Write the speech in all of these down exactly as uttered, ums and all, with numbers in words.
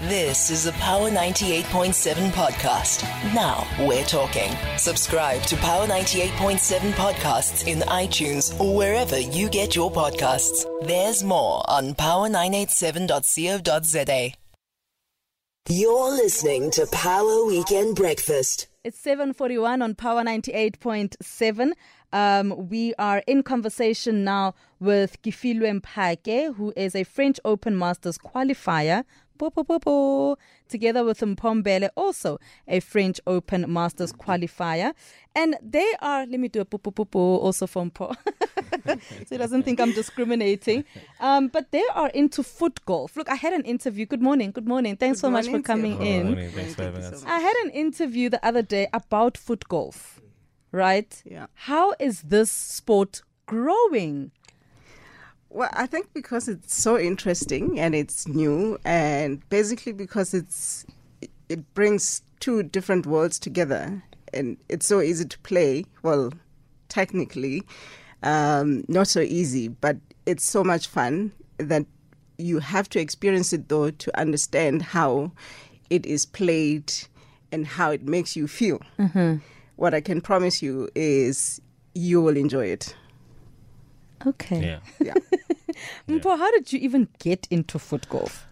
This is a Power ninety-eight point seven podcast. Now we're talking. Subscribe to Power ninety-eight point seven podcasts in iTunes or wherever you get your podcasts. There's more on power nine eight seven dot co dot za. You're listening to Power Weekend Breakfast. It's seven forty-one on Power ninety-eight point seven. Um, we are in conversation now with Kifilwe Mphake, who is a French Open Masters qualifier, bo, bo, bo, bo, together with Mpho, also a French Open Masters qualifier. And they are, let me do a bo, bo, bo, bo, also for Mpho, so he doesn't think I'm discriminating. Um, but they are into foot golf. Look, I had an interview. Good morning. Good morning. Thanks good so morning, much for coming Good in. Morning. Thanks for having us. I had an interview the other day about foot golf. Right? Yeah. How is this sport growing? Well, I think because it's so interesting and it's new, and basically because it's it brings two different worlds together, and it's so easy to play. Well, technically, um, not so easy, but it's so much fun that you have to experience it though to understand how it is played and how it makes you feel. Mm-hmm. What I can promise you is you will enjoy it. Okay. Yeah. Yeah. Mpho, how did you even get into foot golf?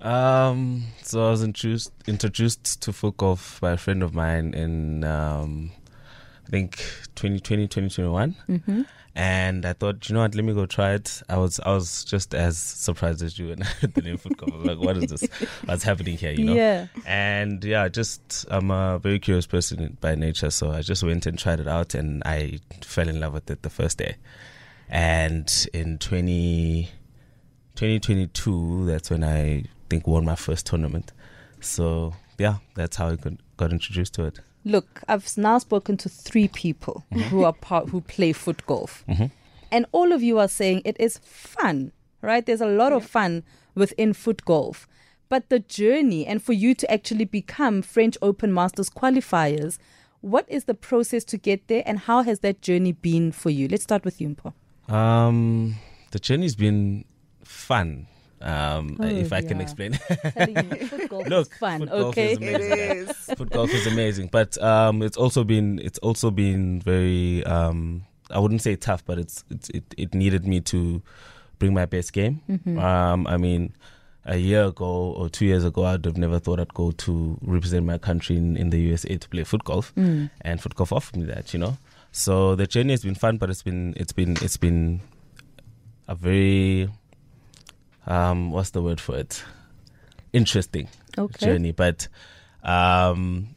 Um, so I was introduced introduced to foot golf by a friend of mine in um, I think twenty twenty, twenty twenty-one. Mm-hmm. And I thought, you know what, let me go try it. I was I was just as surprised as you when I heard the name foot golf. I was like, what is this? What's happening here, you know? Yeah. And yeah, just I'm a very curious person by nature, so I just went and tried it out, and I fell in love with it the first day. And in twenty twenty-two, that's when I think won my first tournament. So yeah, that's how I got, got introduced to it. Look, I've now spoken to three people mm-hmm. who are part, who play foot golf. Mm-hmm. And all of you are saying it is fun, right? There's a lot yeah. of fun within foot golf. But the journey, and for you to actually become French Open Masters qualifiers, what is the process to get there, and how has that journey been for you? Let's start with you, Mpho. Um, the journey's been fun. Um, oh, if I yeah. can explain. You, foot golf Look, is fun, foot golf okay? is amazing. It is. Foot golf is amazing, but um, it's also been it's also been very um, I wouldn't say tough, but it's, it's it it needed me to bring my best game. Mm-hmm. Um, I mean, a year ago or two years ago, I'd have never thought I'd go to represent my country in, in the U S A to play foot golf, mm. and foot golf offered me that, you know. So the journey has been fun, but it's been it's been it's been a very Um, what's the word for it? Interesting okay. journey, but um,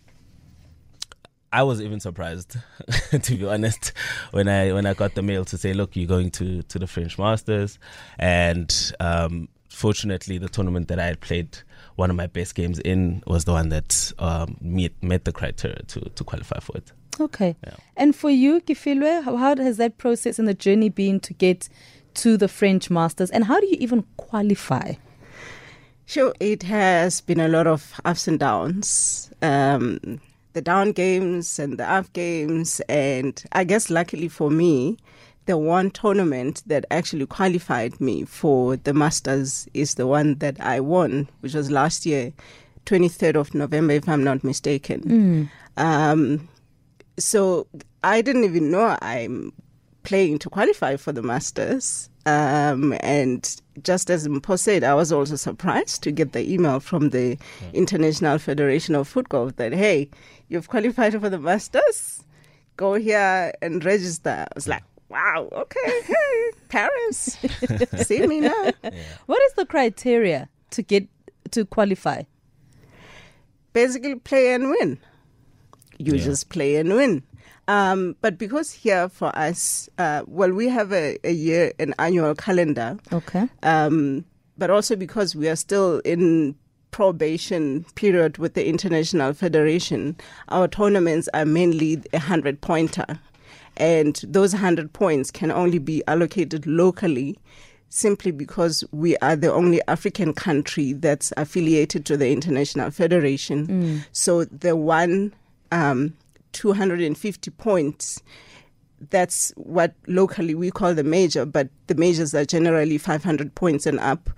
I was even surprised, to be honest, when I when I got the mail to say, "Look, you're going to, to the French Masters," and um, fortunately, the tournament that I had played one of my best games in was the one that um, met met the criteria to to qualify for it. Okay, yeah. And for you, Kifilwe, how, how has that process and the journey been to get to the French Masters, and how do you even qualify? Sure, it has been a lot of ups and downs, um, the down games and the up games, and I guess luckily for me, the one tournament that actually qualified me for the Masters is the one that I won, which was last year, twenty-third of November, if I'm not mistaken. Mm. Um, so I didn't even know I'm playing to qualify for the Masters. Um, and just as Mpho said, I was also surprised to get the email from the yeah. International Federation of Foot Golf that, hey, you've qualified for the Masters. Go here and register. I was like, wow, okay, hey, Paris, see me now. Yeah. What is the criteria to get to qualify? Basically, play and win. You yeah. just play and win. Um, but because here for us, uh, well, we have a, a year, an annual calendar. Okay. Um, but also because we are still in probation period with the International Federation, our tournaments are mainly a hundred-pointer. And those hundred points can only be allocated locally simply because we are the only African country that's affiliated to the International Federation. Mm. So the one... Um, two hundred fifty points, that's what locally we call the major, but the majors are generally five hundred points and up.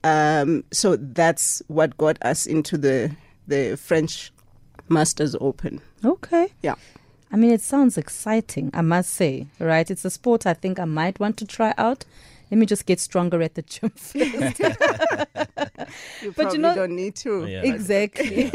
Um, so that's what got us into the the French Masters Open. Okay. Yeah. I mean, it sounds exciting, I must say, right? It's a sport I think I might want to try out. Let me just get stronger at the gym first. You But probably you know- don't need to. Yeah. Exactly.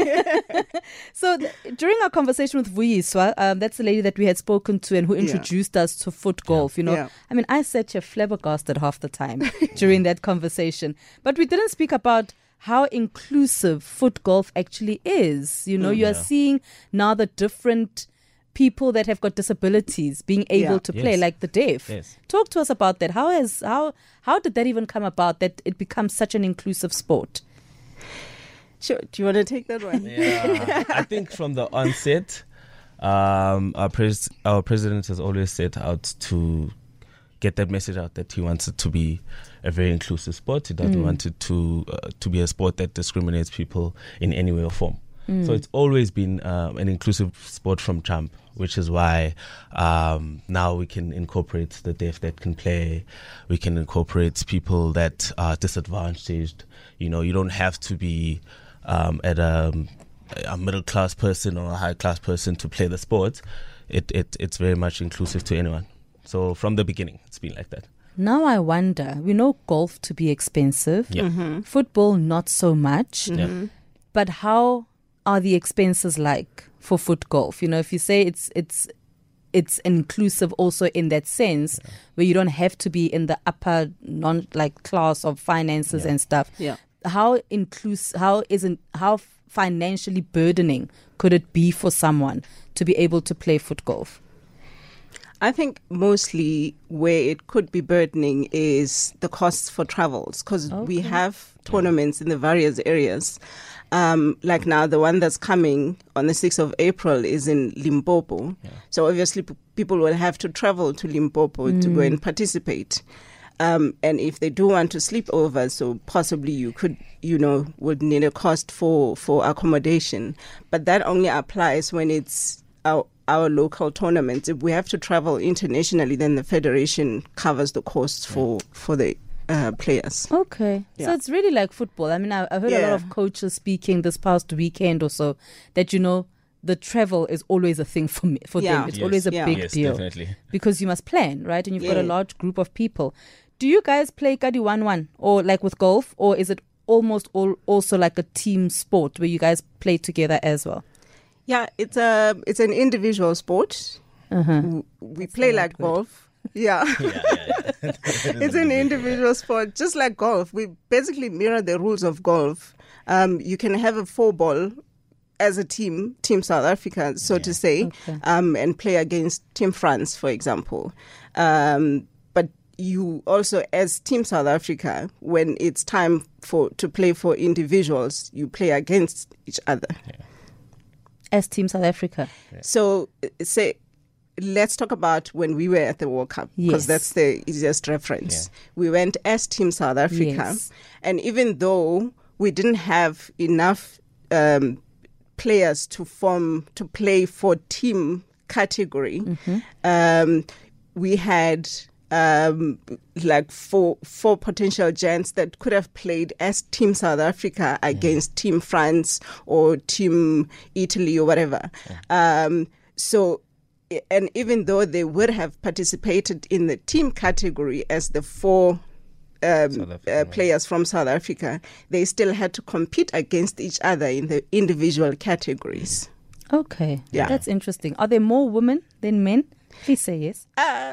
So th- during our conversation with Vuyiswa, um, that's the lady that we had spoken to and who Yeah. introduced us to foot golf, you know. Yeah. I mean, I sat here flabbergasted half the time during that conversation. But we didn't speak about how inclusive foot golf actually is. You know, you are Yeah. seeing now the different people that have got disabilities being able Yeah. to play, Yes. like the deaf. Yes. Talk to us about that. How has how how did that even come about that it becomes such an inclusive sport? Sure. Do you want to take that one? Yeah, I think from the onset, um, our pres- our president has always set out to get that message out that he wants it to be a very inclusive sport. He doesn't want it to uh, to be a sport that discriminates people in any way or form. So it's always been um, an inclusive sport from jump, which is why um, now we can incorporate the deaf that can play. We can incorporate people that are disadvantaged. You know, you don't have to be um, at a, a middle class person or a high class person to play the sport. It, it it's very much inclusive to anyone. So from the beginning, it's been like that. Now I wonder, we know golf to be expensive, Yeah. football not so much, Yeah. but how are the expenses like for foot golf? You know, if you say it's it's it's inclusive also in that sense, where you don't have to be in the upper non like class of finances Yeah. and stuff. Yeah. How inclusive? How isn't how financially burdening could it be for someone to be able to play foot golf? I think mostly where it could be burdening is the costs for travels, because we have tournaments in the various areas. Um, like now, the one that's coming on the sixth of April is in Limpopo. So obviously p- people will have to travel to Limpopo to go and participate. Um, and if they do want to sleep over, so possibly you could, you know, would need a cost for, for accommodation. But that only applies when it's our, our local tournaments. If we have to travel internationally, then the federation covers the costs for, for the uh, players. Okay. So Yeah. it's really like football. I mean, I, I heard a lot Yeah. of coaches speaking this past weekend or so that, you know, the travel is always a thing for me, for Yeah. them. It's Yes. always a Yeah. big Yes, deal definitely. because you must plan, right? And you've got a Yeah. large group of people. Do you guys play Kadi one one or like with golf, or is it almost all also like a team sport where you guys play together as well? Yeah, it's a it's an individual sport. W- We play like golf. Yeah. Yeah, yeah, yeah. It's an individual sport, just like golf. We basically mirror the rules of golf. Um, you can have a four ball as a team, Team South Africa, so to say, Okay. um, and play against Team France, for example. Um, but you also, as Team South Africa, when it's time for to play for individuals, you play against each other. As Team South Africa. So, uh, say, let's talk about when we were at the World Cup, because Yes. that's the easiest reference. We went as Team South Africa, Yes. and even though we didn't have enough um, players to form to play for team category, um, we had um, like four four potential giants that could have played as Team South Africa against Team France or Team Italy or whatever. Um, so, and even though they would have participated in the team category as the four um, South uh, African players from South Africa, they still had to compete against each other in the individual categories. Okay. Yeah. That's interesting. Are there more women than men? Please say yes.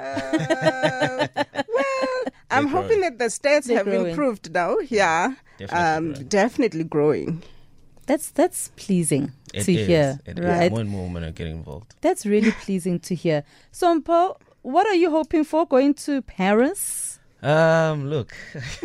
Uh, well, I'm They're hoping that the stats They're have growing. improved now. Yeah, Definitely um, growing. definitely growing. That's that's pleasing It to is. hear, It is. right? More and more women are getting involved. That's really pleasing to hear. So, Mpo, what are you hoping for going to Paris? Um, look.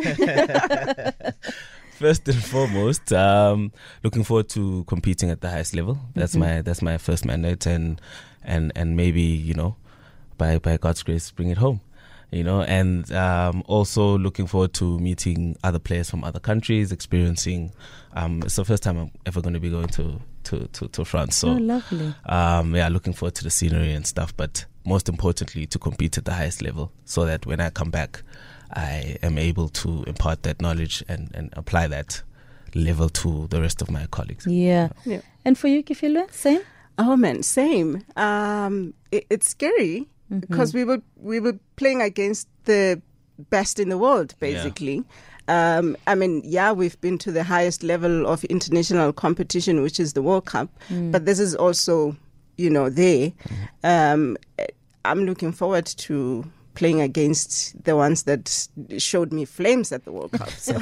First and foremost, um, looking forward to competing at the highest level. That's my that's my first mandate, and and and maybe, you know, by by God's grace, bring it home. You know, and um, also looking forward to meeting other players from other countries, experiencing. Um, it's the first time I'm ever going to be going to to to, to France. So Oh, lovely. um, yeah, looking forward to the scenery and stuff, but most importantly, to compete at the highest level, so that when I come back, I am able to impart that knowledge and, and apply that level to the rest of my colleagues. Yeah. Yeah. And for you, Kifilwe, same? Oh man, same. Um, it, it's scary because we were we were playing against the best in the world, basically. Yeah. Um, I mean, yeah, we've been to the highest level of international competition, which is the World Cup, mm. but this is also, you know, there. Mm. Um, I'm looking forward to playing against the ones that showed me flames at the World Cup. So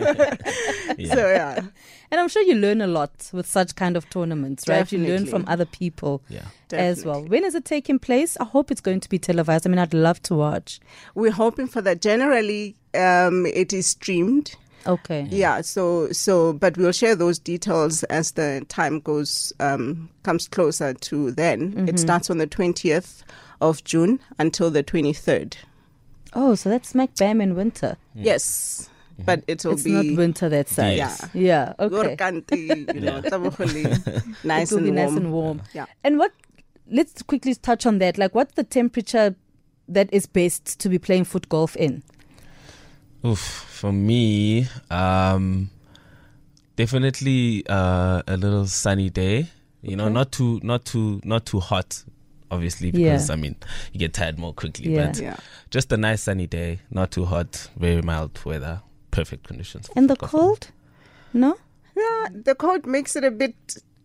yeah. so, yeah. And I'm sure you learn a lot with such kind of tournaments, right? Definitely. You learn from other people yeah. as well. When is it taking place? I hope it's going to be televised. I mean, I'd love to watch. We're hoping for that. Generally, um, it is streamed. Okay. Yeah, so, so, but we'll share those details as the time goes, um, comes closer to then. Mm-hmm. It starts on the twentieth of June until the twenty-third. Oh, so that's smack bam in winter. Mm. Yes, mm-hmm. but it will it's be... It's not winter that side. Yeah. Yeah, okay. You know, nice it will and be warm. nice and warm. Yeah. And what, let's quickly touch on that. Like, what's the temperature that is best to be playing foot golf in? Oof, for me, um, definitely uh, a little sunny day. You okay. know, not too, not too, not too hot. Obviously, because yeah. I mean, you get tired more quickly. Yeah. But yeah. just a nice sunny day, not too hot, very mild weather, perfect conditions. And the cold? No? Yeah, the cold makes it a bit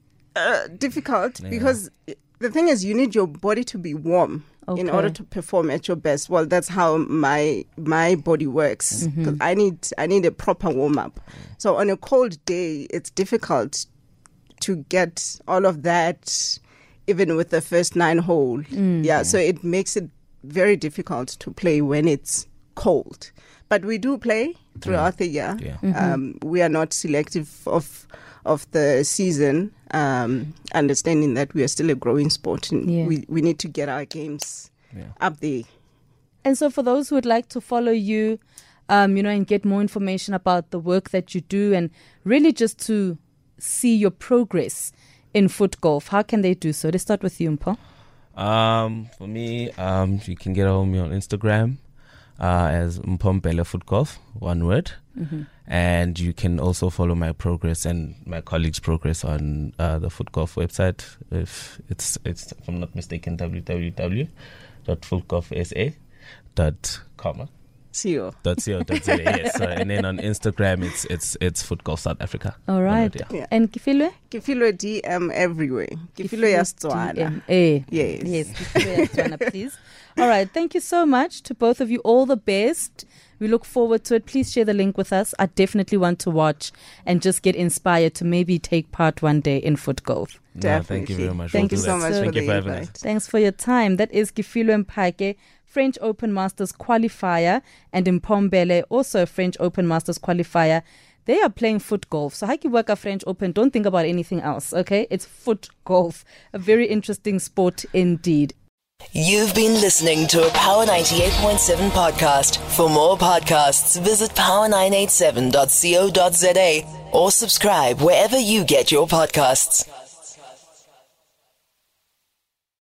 uh, difficult yeah. because the thing is, you need your body to be warm okay. in order to perform at your best. Well, that's how my my body works. Mm-hmm. I need I need a proper warm up. So on a cold day, it's difficult to get all of that. Even with the first nine hole. Mm. Yeah, so it makes it very difficult to play when it's cold. But we do play throughout mm. the year. Yeah. Mm-hmm. Um, we are not selective of of the season, um, understanding that we are still a growing sport and yeah. we, we need to get our games yeah. up there. And so for those who would like to follow you, um, you know, and get more information about the work that you do and really just to see your progress in foot golf, how can they do so? Let's start with you, Mpho. Um, for me, um, you can get a hold of me on Instagram uh, as Mpho Foot Golf, one word. Mm-hmm. And you can also follow my progress and my colleagues' progress on uh, the Foot Golf website. If it's, it's, if I'm not mistaken, w w w dot foot golf s a dot com. Co. Dot co. Dot za. Yes. So, and then on Instagram, it's it's it's Foot Golf South Africa. All right. Yeah. Yeah. And Kifilwe? Kifilwe D M everywhere. Kifilwe Yastswana. Yes. Yes. Kifilwe Yastswana, please. All right. Thank you so much to both of you. All the best. We look forward to it. Please share the link with us. I definitely want to watch and just get inspired to maybe take part one day in foot golf. No, thank you very much. Thank we'll you so much. Thank for you for the having invite. us. Thanks for your time. That is Kifilwe Mphake, French Open Masters qualifier, and Mpho, also a French Open Masters qualifier. They are playing foot golf. So Haki Waka French Open, don't think about anything else, okay? It's foot golf. A very interesting sport indeed. You've been listening to a Power ninety-eight point seven podcast. For more podcasts, visit power nine eight seven dot co dot za or subscribe wherever you get your podcasts.